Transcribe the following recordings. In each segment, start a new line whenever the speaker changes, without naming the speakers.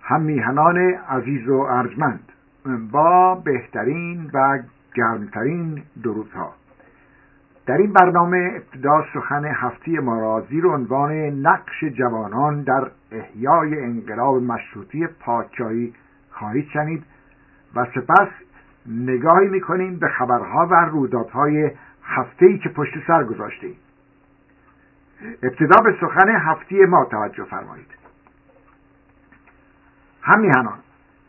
هم میهنان عزیز و ارجمند، با بهترین و گرمترین درودها، در این برنامه ابتدا سخن هفته ما را زیر عنوان نقش جوانان در احیای انقلاب مشروطه پادشاهی خواهید شنید و سپس نگاهی میکنیم به خبرها و رویدادهای هفته‌ای که پشت سر گذاشتیم. ابتدا به سخن هفته ما توجه فرمایید. هم میهنان،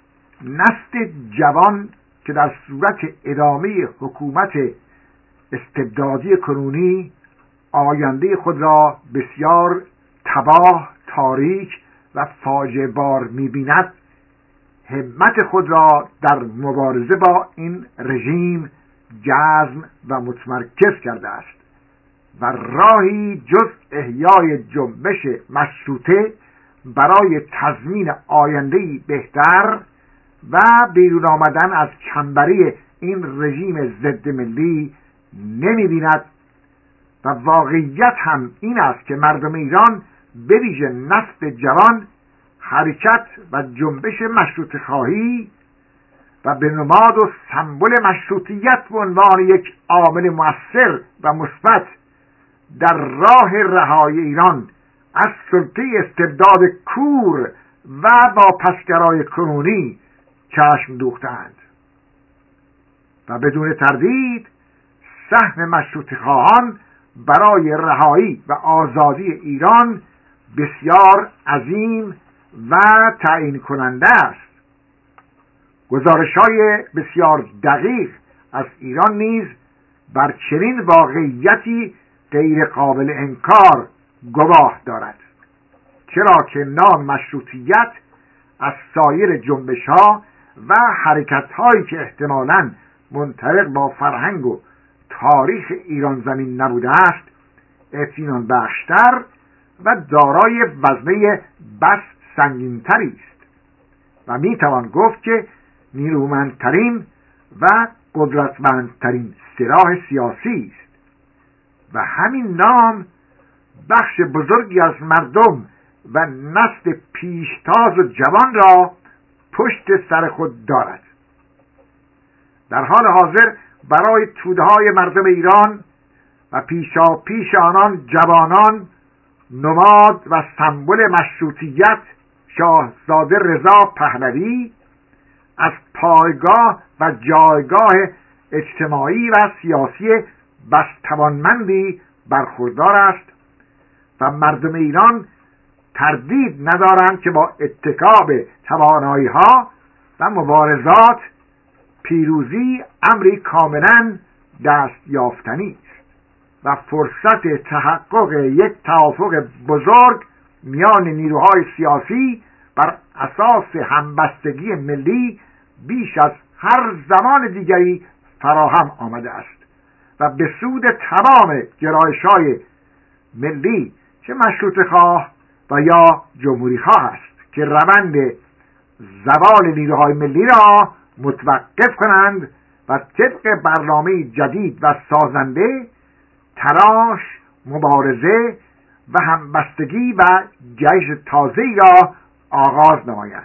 نسل جوان که در صورت ادامه حکومت استبدادی کنونی آینده خود را بسیار تباه، تاریک و فاجعه بار می‌بیند، همت خود را در مبارزه با این رژیم جزم و متمرکز کرده است و راهی جز احیای جنبش مشروطه برای تضمین آینده‌ای بهتر و بیرون آمدن از چنبری این رژیم ضد ملی نمی‌بیند و واقعیت هم این است که مردم ایران به ویژه نسل جوان حرکت و جنبش مشروطه خواهی و به نماد و سمبل مشروطیت به عنوان یک عامل مؤثر و مثبت در راه رهایی ایران از سلطه استبداد کور و با پسگرای کنونی چشم دوختند و بدون تردید سهم مشروطه خواهان برای رهایی و آزادی ایران بسیار عظیم و تعیین کننده است. گزارش‌های بسیار دقیق از ایران نیز بر چنین واقعیتی غیر قابل انکار گواه دارد، چرا که نام مشروطیت از سایر جنبش‌ها و حرکت‌هایی که احتمالاً منطبق با فرهنگ و تاریخ ایران زمین نبوده است اطمینان بخشتر و دارای وزنه بس سنگین‌تری است و میتوان گفت که نیرومندترین و قدرتمندترین سلاح سیاسی است و همین نام بخش بزرگی از مردم و نسل پیشتاز و جوان را پشت سر خود دارد. در حال حاضر برای توده‌های مردم ایران و پیشاپیش آنان جوانان نماد و سمبل مشروطیت شاهزاده رضا پهلوی از پایگاه و جایگاه اجتماعی و سیاسی بس توانمندی برخوردار است و مردم ایران تردید ندارند که با اتکا به توانایی‌ها و مبارزات پیروزی امری کاملا دست یافتنی است و فرصت تحقق یک توافق بزرگ میان نیروهای سیاسی بر اساس همبستگی ملی بیش از هر زمان دیگری فراهم آمده است و به سود تمام گرایش‌های ملی چه مشروطه خواه و یا جمهوری خواه است که روند زوال نیروهای ملی را متوقف کنند و طبق برنامه جدید و سازنده تلاش، مبارزه و همبستگی و جیش تازه‌ای را آغاز نمایند.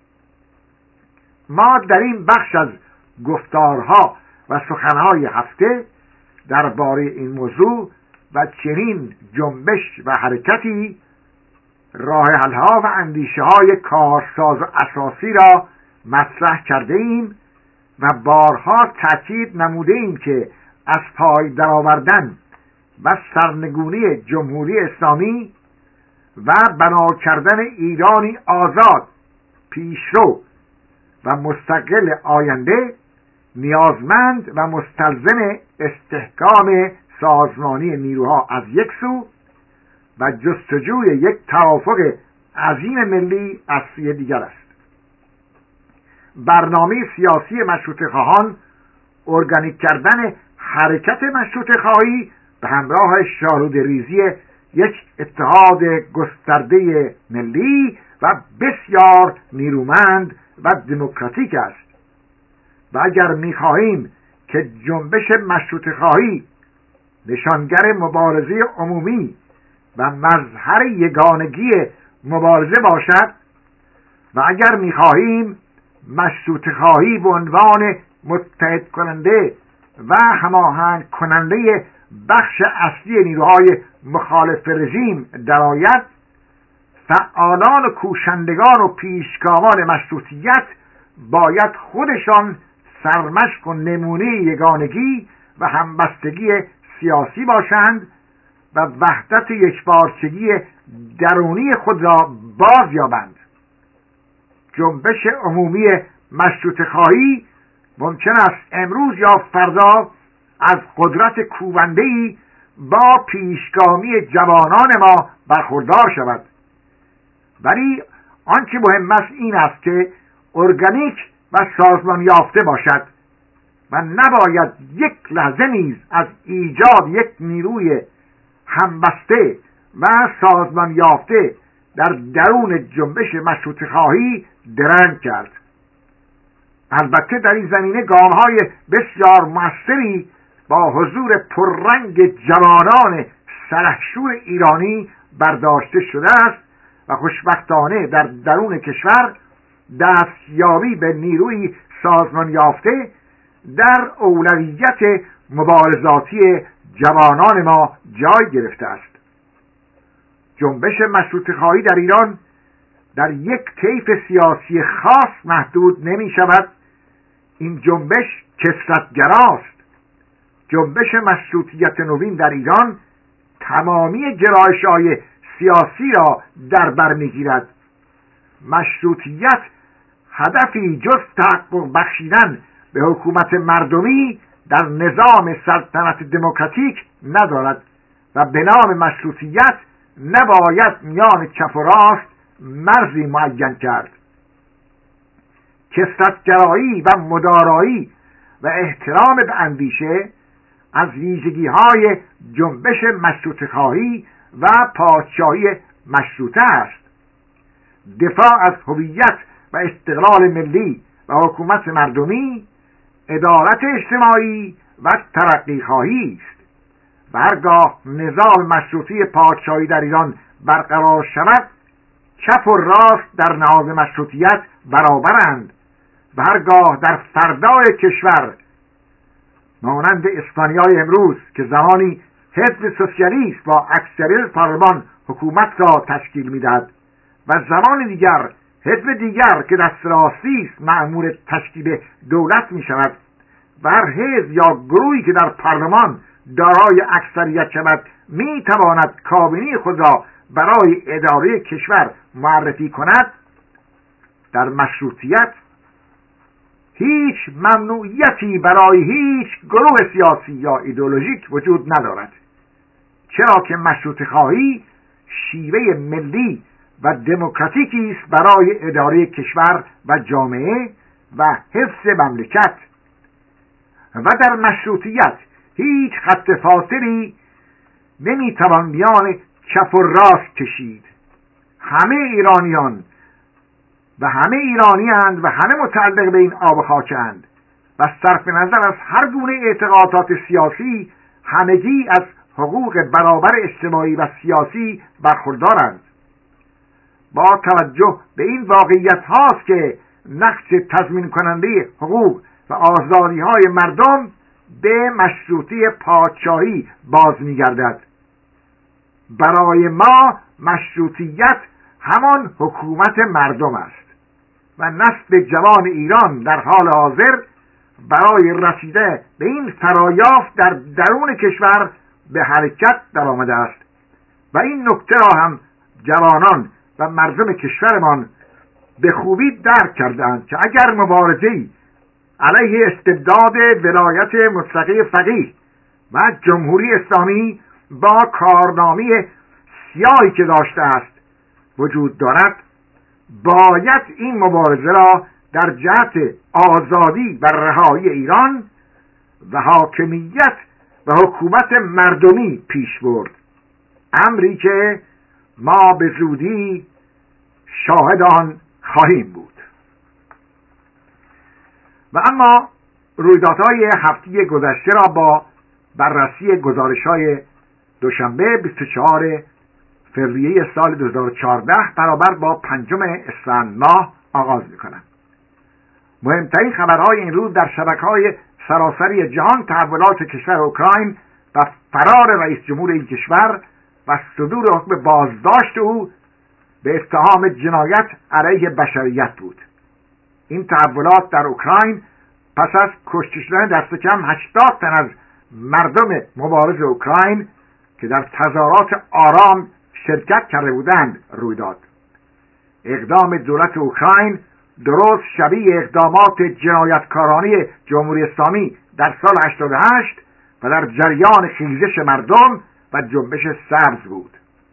ما در این بخش از گفتارها و سخنهای هفته درباره این موضوع و چنین جنبش و حرکتی راه حل‌ها و اندیشه‌های کارساز و اساسی را مطرح کرده ایم و بارها تأکید نموده ایم که از پای درآوردن و سرنگونی جمهوری اسلامی و بنا کردن ایرانی آزاد، پیشرو و مستقل آینده نیازمند و مستلزم استحکام سازمانی نیروها از یک سو و جستجوی یک توافق عظیم ملی از سوی دیگر است. برنامه سیاسی مشروطه خواهان ارگانیک کردن حرکت مشروطه خواهی به همراه شاهرود ریزی یک اتحاد گسترده ملی و بسیار نیرومند و دموکراتیک است و اگر می‌خواهیم که جنبش مشروطه خواهی نشانگر مبارزه عمومی و مظهر یگانگی مبارزه باشد، و اگر می‌خواهیم مشروطه خواهی به عنوان متحد کننده و هماهنگ کننده بخش اصلی نیروهای مخالف رژیم درآید، فعالان و کوشندگان و پیشگامان مشروطیت باید خودشان سرمشق و نمونه یگانگی و همبستگی سیاسی باشند و وحدت یکپارچگی درونی خود را باز یابند. جنبش عمومی مشروطه خواهی ممکن است امروز یا فردا از قدرت کوبنده‌ای با پیشگامی جوانان ما برخوردار شود، ولی آنچه مهم است این است که ارگانیک و سازمان یافته باشد و نباید یک لحظه نیز از ایجاد یک نیروی همبسته و سازمان یافته در درون جنبش مشروطه خواهی درنگ کرد. البته در این زمینه گام‌های بسیار موثری با حضور پررنگ جوانان سلحشور ایرانی برداشته شده است و خوشبختانه در درون کشور دستیابی به نیروی سازمان یافته در اولویت مبارزاتی جوانان ما جای گرفته است. جنبش مشروطه خواهی در ایران در یک طیف سیاسی خاص محدود نمی شود. این جنبش کثرت‌گراست. جنبش مشروطیت نوین در ایران تمامی گرایش‌های سیاسی را در بر می‌گیرد. مشروطیت هدفی جز تحقق بخشیدن به حکومت مردمی در نظام سلطنت دموکراتیک ندارد و به نام مشروطیت نباید میان چپ و راست مرزی معین کرد. کثرت‌گرایی و مدارایی و احترام به اندیشه از ویژگی‌های جنبش مشروطه خواهی و پادشاهی مشروطه است. دفاع از هویت و استقلال ملی و حکومت مردمی، عدالت اجتماعی و ترقی خواهی است. و هرگاه نظام مشروطی پادشاهی در ایران برقرار شود، چپ و راست در نهاد مشروطیت برابرند و هرگاه در فردای کشور مانند اسپانیای امروز که زمانی حزب سوسیالیست با اکثریت پارلمان حکومت را تشکیل می‌دهد و زمان دیگر حزب دیگر که دست راستی است مأمور تشکیل دولت می‌شود و هر حزب یا گروهی که در پارلمان دارای اکثریت شود می‌تواند کابینه خود را برای اداره کشور معرفی کند، در مشروطیت هیچ ممنوعیتی برای هیچ گروه سیاسی یا ایدئولوژیک وجود ندارد، چرا که مشروطه خواهی شیوه ملی و دموکراتیکی است برای اداره کشور و جامعه و حفظ مملکت. و در مشروطیت هیچ خط فاصلی نمیتوان میان چپ و راست کشید. همه ایرانیان و همه ایرانی‌اند و همه متعلق به این آب و خاک‌اند و صرف نظر از هر گونه اعتقادات سیاسی همگی از حقوق برابر اجتماعی و سیاسی برخوردارند. با توجه به این واقعیت هاست که نقش تضمین کننده حقوق و آزادی های مردم به مشروطه پادشاهی باز می‌گردد. برای ما مشروطیت همان حکومت مردم است و نسل جوان ایران در حال حاضر برای رسیده به این فرایافت در درون کشور به حرکت درآمده است و این نکته را هم جوانان و مردم کشورمان به خوبی درک کردند که اگر مبارزه‌ای علیه استبداد ولایت مطلقه فقیه و جمهوری اسلامی با کارنامه سیاهی که داشته است وجود دارد، باید این مبارزه را در جهت آزادی و رهایی ایران و حاکمیت و حکومت مردمی پیش برد، امری که ما به زودی شاهد آن خواهیم بود. و اما رویدادهای هفته گذشته را با بررسی گزارش‌های دوشنبه 24 فوریه سال 2014 برابر با 5 اسفند ماه آغاز میکنند. مهمترین خبرهای این روز در شبکه‌های سراسری جهان تحولات کشور اوکراین و فرار رئیس جمهور این کشور و صدور حکم بازداشت او به اتهام جنایت علیه بشریت بود. این تحولات در اوکراین پس از کشته شدن دست کم 80 تن از مردم مبارز اوکراین که در تظاهرات آرام شرکت کرده بودند روی داد. اقدام دولت اوکراین درست شبیه اقدامات جنایتکارانه جمهوری اسلامی در سال 88 و در جریان خیزش مردم و جنبش سبز بود.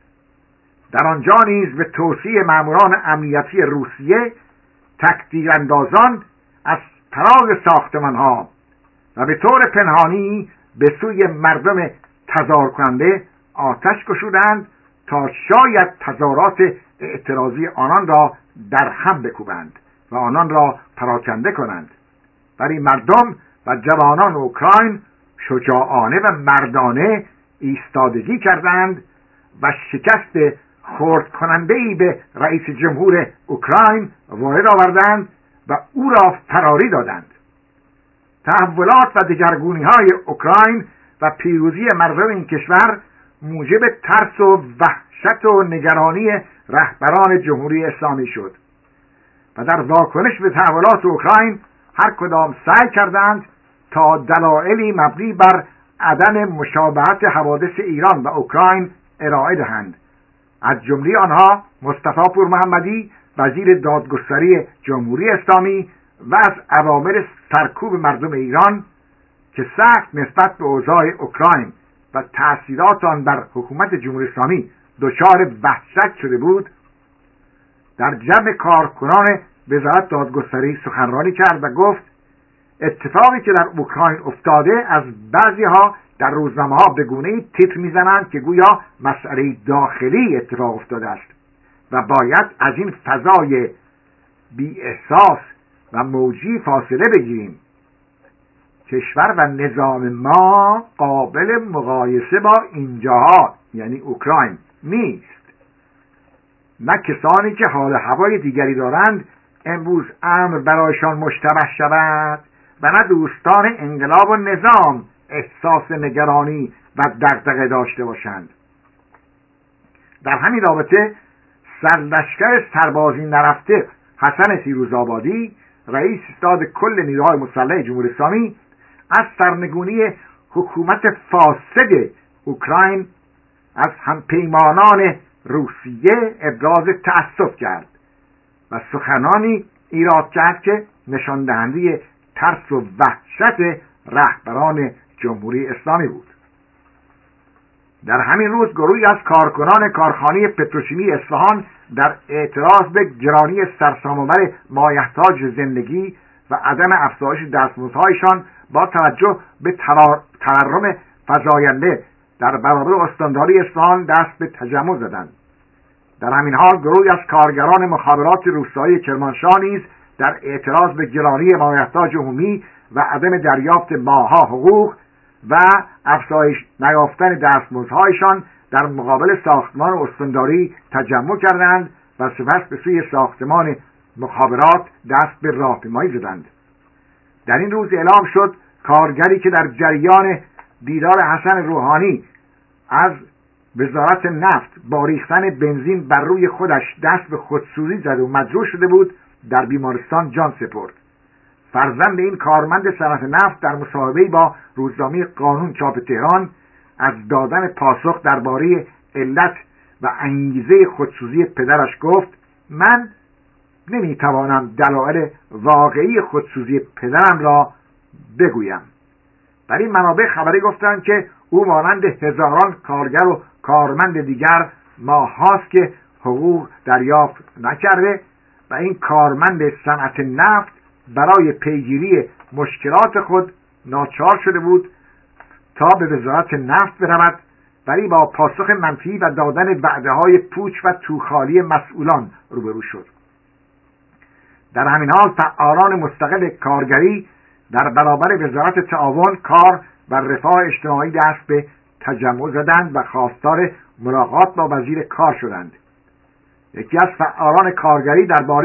در آنجا نیز به توصیه ماموران امنیتی روسیه تک‌تیراندازان از طراز ساختمان‌ها و به طور پنهانی به سوی مردم تظاهر کننده آتش گشودند تا شاید تظاهرات اعتراضی آنان را در هم بکوبند و آنان را پراکنده کنند. ولی مردم و جوانان اوکراین شجاعانه و مردانه ایستادگی کردند و شکست خرد کننده‌ای به رئیس جمهور اوکراین وارد آوردند و او را فراری دادند. تحولات و دگرگونی‌های اوکراین و پیروزی مردم این کشور موجب ترس و وحشت و نگرانی رهبران جمهوری اسلامی شد و در واکنش به تحولات اوکراین هر کدام سعی کردند تا دلایلی مبنی بر عدم مشابهت حوادث ایران و اوکراین ارائه دهند. از جمله آنها مصطفی پورمحمدی وزیر دادگستری جمهوری اسلامی و از عوامل سرکوب مردم ایران که سخت نسبت به اوضاع اوکراین و تأثیرات آن بر حکومت جمهوری اسلامی دچار وحشت شده بود، در جمع کارکنان وزارت دادگستری سخنرانی کرد و گفت اتفاقی که در اوکراین افتاده از بعضی‌ها در روزنامه‌ها به گونه‌ای تیتر می‌زنند که گویا مسئله داخلی اتفاق افتاده است و باید از این فضای بی احساس و موجی فاصله بگیریم. کشور و نظام ما قابل مقایسه با اینجاها یعنی اوکراین نیست. نه کسانی که حال هوای دیگری دارند امروز امر برایشان مشتبه شود و نه دوستان انقلاب و نظام احساس نگرانی و دغدغه داشته باشند. در همین رابطه سرلشکر سربازی نرفته حسن فیروزآبادی رئیس ستاد کل نیروهای مسلح جمهوری اسلامی از سرنگونی حکومت فاسد اوکراین از همپیمانان روسیه ابراز تأسف کرد و سخنانی ایراد کرد که نشان دهنده ترس و وحشت رهبران جمهوری اسلامی بود. در همین روز گروهی از کارکنان کارخانه پتروشیمی اصفهان در اعتراض به گرانی سرسام‌آور مایحتاج زندگی و عدم افزایش دستمزدهایشان با توجه به تورم فزاینده در برابر استانداری اصفهان دست به تجمع زدند. در همین حال گروهی از کارگران مخابرات روستایی کرمانشاه نیز در اعتراض به گرانی مایحتاج عمومی و عدم دریافت ماه‌ها حقوق و افزایش نیافتن دستمزدهایشان در مقابل ساختمان استانداری تجمع کردند و سپس به سوی ساختمان مخابرات دست به راهپیمایی زدند. در این روز اعلام شد کارگری که در جریان دیدار حسن روحانی از وزارت نفت با ریختن بنزین بر روی خودش دست به خودسوزی زد و مجروح شده بود در بیمارستان جان سپرد. فرزند این کارمند صنعت نفت در مصاحبه‌ای با روزنامه قانون چاپ تهران از دادن پاسخ درباره علت و انگیزه خودسوزی پدرش گفت من نمیتوانم دلایل واقعی خودسوزی پدرم را بگویم. در این منابع خبری گفتند که او مانند هزاران کارگر و کارمند دیگر ماه‌هاست که حقوق دریافت نکرده و این کارمند صنعت نفت برای پیگیری مشکلات خود ناچار شده بود تا به وزارت نفت برود، ولی با پاسخ منفی و دادن وعده‌های پوچ و توخالی مسئولان روبرو شد. در همین حال فعالان مستقل کارگری در برابر وزارت تعاون، کار و رفاه اجتماعی دست به تجمع زدند و خواستار ملاقات با وزیر کار شدند. یکی از فعالان کارگری درباره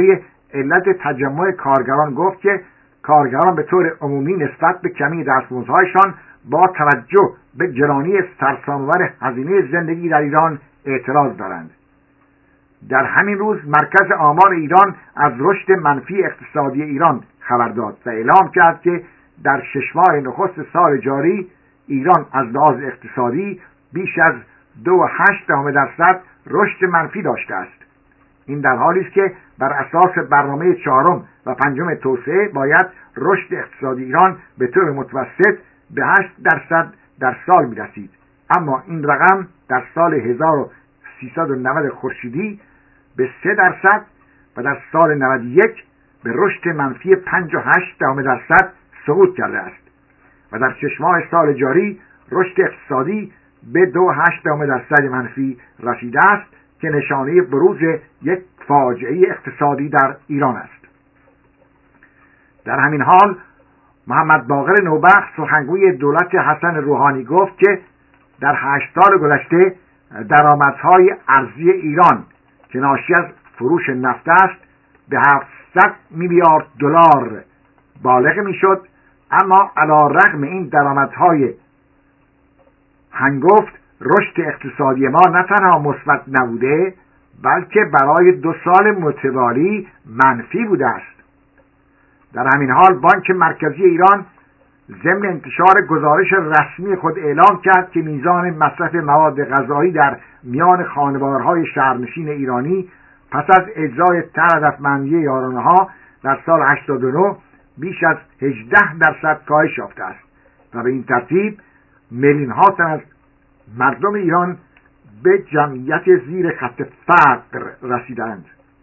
علت تجمع کارگران گفت که کارگران به طور عمومی نسبت به کمی دستمزدهایشان با توجه به گرانی سرسام‌آور هزینه زندگی در ایران اعتراض دارند. در همین روز مرکز آمار ایران از رشد منفی اقتصادی ایران خبر داد و اعلام کرد که در 6 ماه نخست سال جاری ایران از لحاظ اقتصادی بیش از 2.8% رشد منفی داشته است. این در حالی است که بر اساس برنامه 4 و 5 توسعه باید رشد اقتصادی ایران به طور متوسط به 8% در سال می‌رسید، اما این رقم در سال 1390 خورشیدی به 3% و در سال 91 به رشد منفی 5.8% سقوط کرده است و در 6 ماه سال جاری رشد اقتصادی به 2.8% منفی رسیده است که نشانه بروز یک فاجعه اقتصادی در ایران است. در همین حال محمد باقر نوبخت سخنگوی دولت حسن روحانی گفت که در 8 سال گذشته درآمدهای ارزی ایران که ناشی از فروش نفت است به 700 میلیارد دلار بالغ میشد، اما علی‌رغم این درآمدهای هنگفت رشد اقتصادی ما نه تنها مثبت نبوده بلکه برای 2 سال متوالی منفی بوده است. در همین حال بانک مرکزی ایران ضمن انتشار گزارش رسمی خود اعلام کرد که میزان مصرف مواد غذایی در میان خانوارهای شهرنشین ایرانی پس از اجرای طرح هدفمندی یارانه‌ها در سال 89 بیش از 18% کاهش یافته است و به این ترتیب میلیون‌ها تن از مردم ایران به جمعیت زیر خط فقر رسیدند.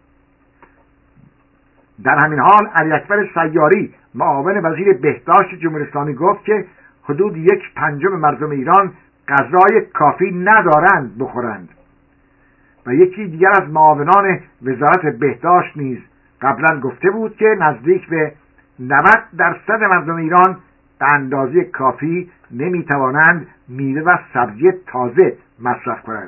در همین حال علی اکبر سیاری معاون وزیر بهداشت جمهوری اسلامی گفت که حدود 1/5 مردم ایران غذای کافی ندارند بخورند و یکی دیگر از معاونان وزارت بهداشت نیز قبلا گفته بود که نزدیک به 90% مردم ایران به اندازه کافی نمیتوانند میوه و سبزی تازه مصرف کنند.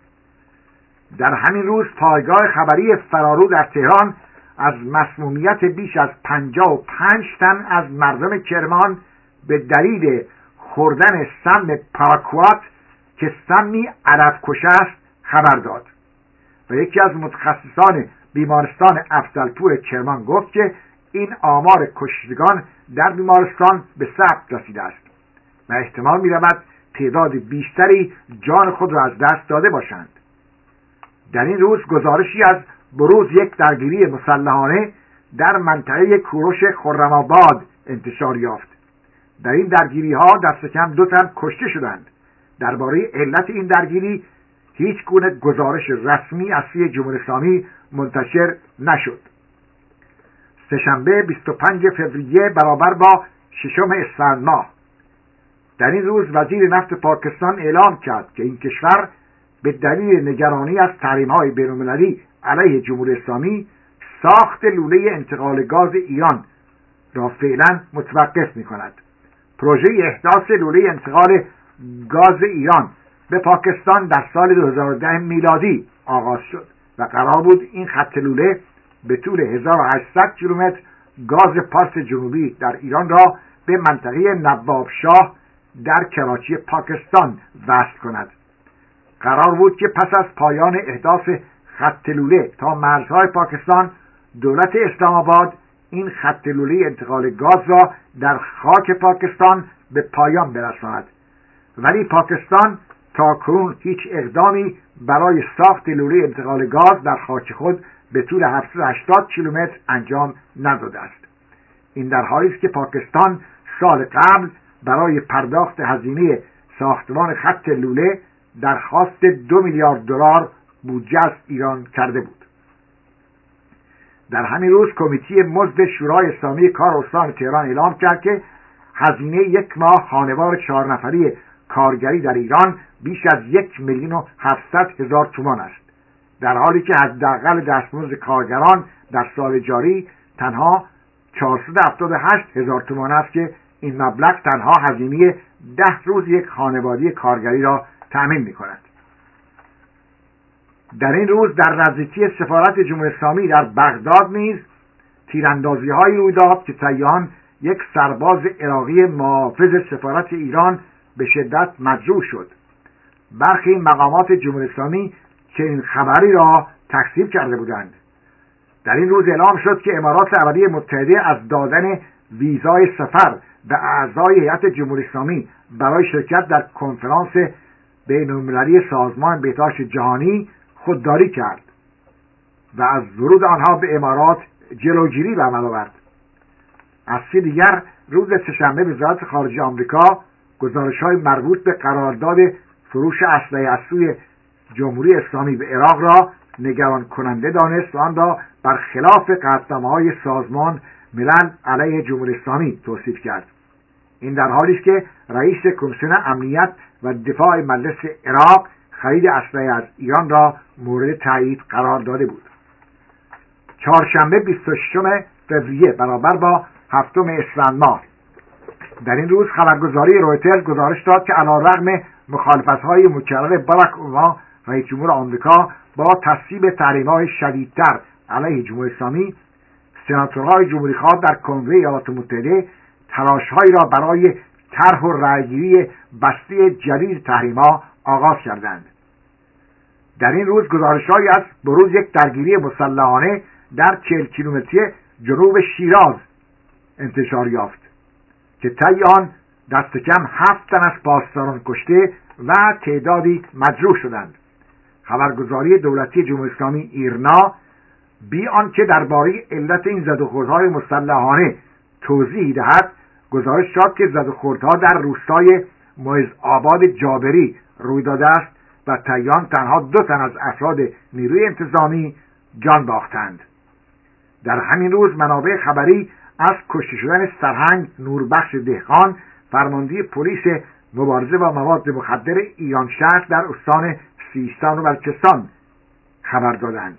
در همین روز پایگاه خبری فرارو در تهران از مسمومیت بیش از 55 تن از مردم کرمان به دلیل خوردن سم پاراکوات که سمی عرب‌کش است خبر داد و یکی از متخصصان بیمارستان افضلپور کرمان گفت که این آمار کشتگان در بیمارستان به ثبت رسیده است و احتمال می‌رود تعداد بیشتری جان خود را از دست داده باشند. در این روز گزارشی از بروز یک درگیری مسلحانه در منطقه کوروش خرم‌آباد انتشار یافت. در این درگیری‌ها دست کم 2 تن کشته شدند. درباره علت این درگیری هیچ گونه گزارش رسمی از سوی جمهوری اسلامی منتشر نشد. سه‌شنبه 25 فوریه برابر با 6 اسفند ماه در این روز وزیر نفت پاکستان اعلام کرد که این کشور به دلیل نگرانی از تحریم‌های بین‌المللی علیه جمهوری اسلامی ساخت لوله انتقال گاز ایران را فعلا متوقف می‌کند. پروژه احداث لوله انتقال گاز ایران به پاکستان در سال 2010 میلادی آغاز شد و قرار بود این خط لوله به طول 1800 کیلومتر گاز پارس جنوبی در ایران را به منطقه نوابشاه در کراچی پاکستان وصل کند. قرار بود که پس از پایان احداث خط لوله تا مرزهای پاکستان دولت اسلام آباد این خط لوله انتقال گاز را در خاک پاکستان به پایان برساند، ولی پاکستان تاکنون هیچ اقدامی برای ساخت لوله انتقال گاز در خاک خود به طول 780 کیلومتر انجام نداده است. این در حالی است که پاکستان سال قبل برای پرداخت هزینه ساختمان خط لوله درخواست 2 میلیارد دلار بودجه از ایران کرده بود. در همین روز کمیته مزد شورای اسلامی کار استان تهران اعلام کرد که هزینه 1 ماه خانوار 4 نفری کارگری در ایران بیش از 1,700,000 تومان است، در حالی که حداقل دستمزد کارگران در سال جاری تنها 478,000 تومان است که این مبلغ تنها هزینه 10 روز یک خانواده کارگری را تأمین می‌کند. در این روز در نزدیکی سفارت جمهوری اسلامی در بغداد نیز تیراندازی‌هایی روی داد که تیان، یک سرباز عراقی محافظ سفارت ایران، به شدت مجروح شد. برخی مقامات جمهوری اسلامی چنین خبری را تکذیب کرده بودند. در این روز اعلام شد که امارات عربی متحده از دادن ویزای سفر به اعضای هیئت جمهوری اسلامی برای شرکت در کنفرانس بین‌المللی سازمان بهداشت جهانی خودداری کرد و از ورود آنها به امارات جلوگیری به عمل آورد. از سوی دیگر روز سه‌شنبه وزارت خارجه آمریکا گزارش‌های مربوط به قرارداد فروش اسلحه از سوی جمهوری اسلامی به عراق را نگران کننده دانست و آن را برخلاف قطعنامه‌های سازمان ملل علیه جمهوری اسلامی توصیف کرد. این در حالی است که رئیس کمیسیون امنیت و دفاع مجلس عراق خرید اسلحه از ایران را مورد تایید قرار داده بود. چهارشنبه 26 فوریه برابر با 7 اسفند ماه، در این روز خبرگزاری رویترز گزارش داد که علیرغم مخالفت‌های مکرر باراک اوباما رئیس جمهور آمریکا با تصویب تحریم‌های شدیدتر علیه جمهوری اسلامی، سناتورهای جمهوری‌خواه در کنگره ایالات متحده تلاش‌هایی را برای طرح و رأی‌گیری بسته جدید تحریم‌ها آغاز کردند. در این روز گزارش‌هایی از بروز یک درگیری مسلحانه در 40 کیلومتری جنوب شیراز انتشار یافت که طی آن دست کم 7 تن از پاسداران کشته و تعدادی مجروح شدند. خبرگزاری دولتی جمهوری اسلامی ایرنا بی آنکه درباره علت این زدوخوردهای مسلحانه توضیحی دهد، گزارش داد که زدوخوردها در روستای معزآباد جابری روی داده است و طی آن تنها 2 تن از افراد نیروی انتظامی جان باختند. در همین روز منابع خبری از کشته شدن سرهنگ نوربخش دهقان، فرمانده پلیس مبارزه با مواد مخدر ایران شهر در استان سیستان و بلوچستان خبر دادند.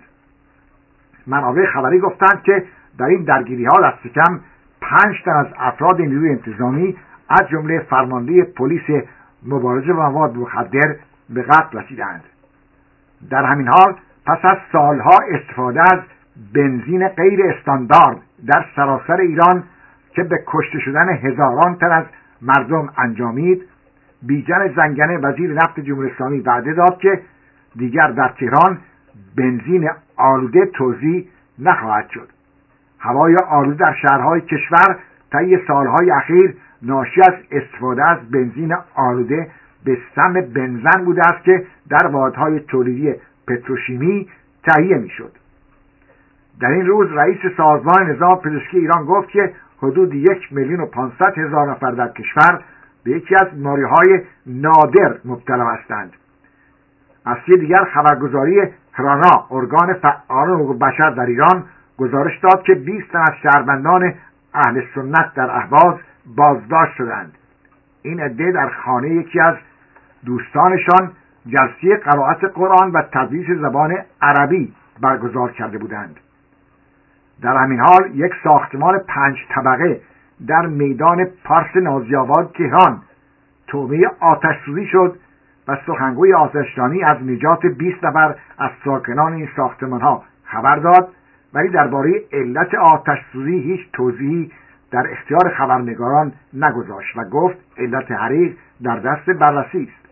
منابع خبری گفتند که در این درگیری‌ها دست کم 5 تن از افراد نیروی انتظامی از جمله فرمانده پلیس مبارزه با مواد مخدر به قتل رسیدند. در همین حال پس از سالها استفاده از بنزین غیر استاندارد در سراسر ایران که به کشته شدن هزاران تن از مردم انجامید، بیژن زنگنه وزیر نفت جمهوری اسلامی وعده داد که دیگر در تهران بنزین آلوده توزیع نخواهد شد. هوای آلوده در شهرهای کشور طی سالهای اخیر ناشی از استفاده از بنزین آلوده به سم بنزن بوده است که در واحدهای تولیدی پتروشیمی تهیه میشد. در این روز رئیس سازمان نظام پزشکی ایران گفت که حدود 1,500,000 نفر در کشور به یکی از بیماری‌های نادر مبتلا هستند. از سوی دیگر خبرگزاری هرانا ارگان فعال حقوق بشر در ایران گزارش داد که 20 تن از شهروندان اهل سنت در اهواز بازداشت شدند. این عده در خانه یکی از دوستانشان جلسه قرائت قرآن و تدریس زبان عربی برگزار کرده بودند. در همین حال یک ساختمان 5 طبقه در میدان پارس نازی‌آباد تهران تومه آتش‌سوزی شد و سخنگوی آتش‌نشانی از نجات 20 نفر از ساکنان این ساختمان‌ها خبر داد، ولی درباره علت آتش‌سوزی هیچ توضیحی در اختیار خبرنگاران نگذاشت و گفت علت حریق در دست بررسی است.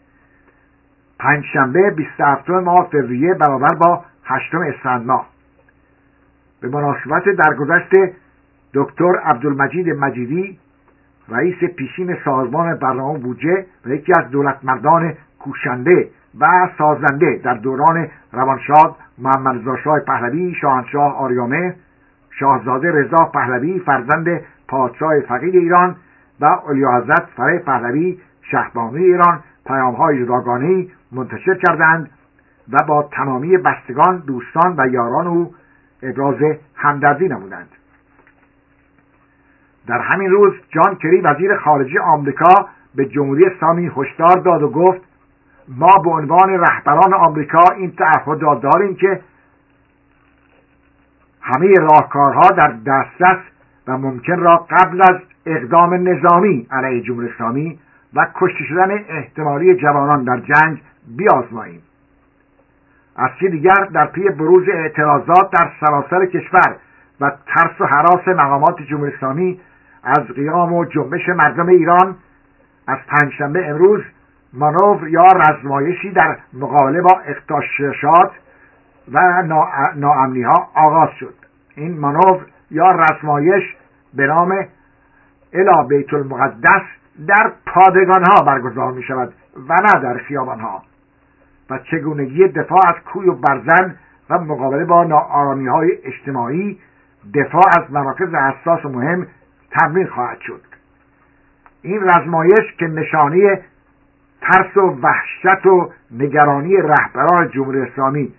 پنجشنبه 27 ماه فوریه برابر با 8 اسفند ماه، به مناسبت درگذشت دکتر عبدالمجید مجیدی، رئیس پیشین سازمان برنامه بودجه و یکی از دولتمردان کوشنده و سازنده در دوران روانشاد محمد رضا شاه پهلوی، شاهنشاه آریامه، شاهزاده رضا پهلوی فرزند پادشاه فقید ایران و اعلیحضرت فرح پهلوی شهبانوی ایران پیام‌های جداگانه‌ای منتشر کردند و با تمامی بستگان، دوستان و یاران او ابراز همدردی نمودند. در همین روز جان کری وزیر خارجه آمریکا به جمهوری اسلامی هشدار داد و گفت ما به عنوان رهبران آمریکا این تعهد را داریم که همه راهکارها در دسترس و ممکن را قبل از اقدام نظامی علیه جمهوری اسلامی و کشته شدن احتمالی جوانان در جنگ بیازماییم. از سوی دیگر در پی بروز اعتراضات در سراسر کشور و ترس و هراس مقامات جمهوری اسلامی از قیام و جنبش مردم ایران، از پنجشنبه امروز مانور یا رزمایشی در مقابله با اغتشاشات و ناامنی ها آغاز شد. این مانور یا رزمایش به نام الی بیت المقدس در پادگان ها برگزار می شود و نه در خیابان ها و چگونگی دفاع از کوی و برزن و مقابله با ناآرامی های اجتماعی، دفاع از مراکز حساس و مهم تمرین خواهد شد. این رزمایش که نشانی ترس و وحشت و نگرانی رهبران جمهوری اسلامی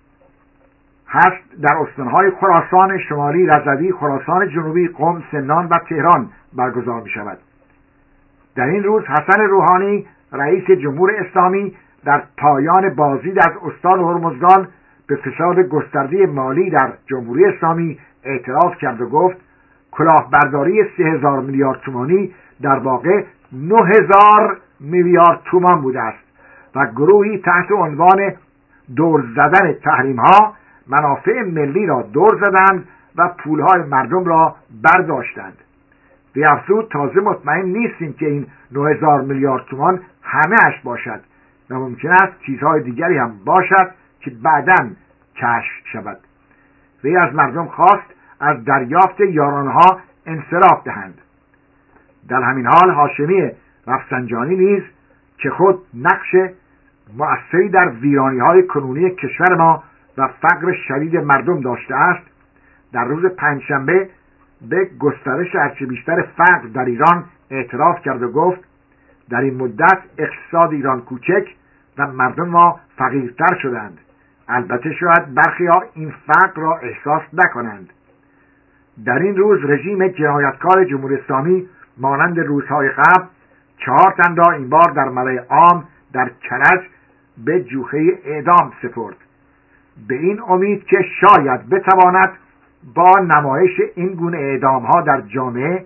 هست، در استانهای خراسان شمالی، رضوی، خراسان جنوبی، قم، سنان و تهران برگزار می شود. در این روز حسن روحانی رئیس جمهور اسلامی در پایان بازدید از استان هرمزگان به فساد گسترده مالی در جمهوری اسلامی اعتراض کرد و گفت کلاهبرداری 3000 میلیارد تومانی در واقع 9000 میلیارد تومان بوده است و گروهی تحت عنوان دور زدن تحریم ها منافع ملی را دور زدند و پولهای مردم را برداشتند. به افزود تازه مطمئن نیستیم که این 9000 میلیارد تومان همه اش باشد و ممکن است چیزهای دیگری هم باشد که بعداً کشف شود. وی از مردم خواست از دریافت یارانها انصراف دهند. در همین حال هاشمی رفسنجانی نیز که خود نقش مؤثری در ویرانی‌های کنونی کشور ما و فقر شدید مردم داشته است، در روز پنجشنبه به گسترش هرچه بیشتر فقر در ایران اعتراف کرد و گفت در این مدت اقتصاد ایران کوچک و مردم ما فقیرتر شدند. البته شاید برخی‌ها این فقر را احساس نکنند. در این روز رژیم جنایتکار جمهوری اسلامی مانند روزهای قبل 4 تن را این بار در ملأ عام در کرج به جوخه اعدام سپرد، به این امید که شاید بتواند با نمایش این گونه اعدام ها در جامعه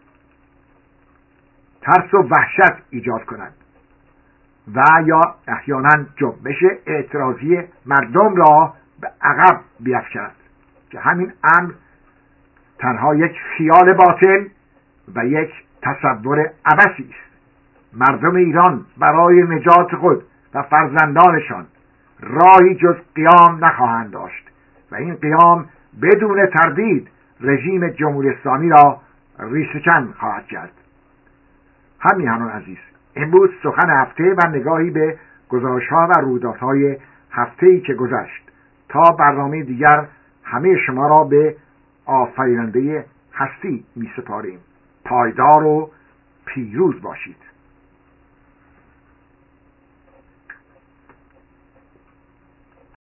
ترس و وحشت ایجاد کند و یا احیانا جنبش اعتراضی مردم را به عقب بیفکند که همین امر تنها یک خیال باطل و یک تصور عبثی است. مردم ایران برای نجات خود و فرزندانشان راهی جز قیام نخواهند داشت و این قیام بدون تردید رژیم جمهوری اسلامی را ریشه‌کن خواهد کرد. همیهنان عزیز، امروز سخن هفته و نگاهی به گزارش‌ها و رویدادهای هفته‌ای که گذشت. تا برنامه دیگر همه شما را به آفریننده هستی می‌سپاریم. پایدار و پیروز باشید.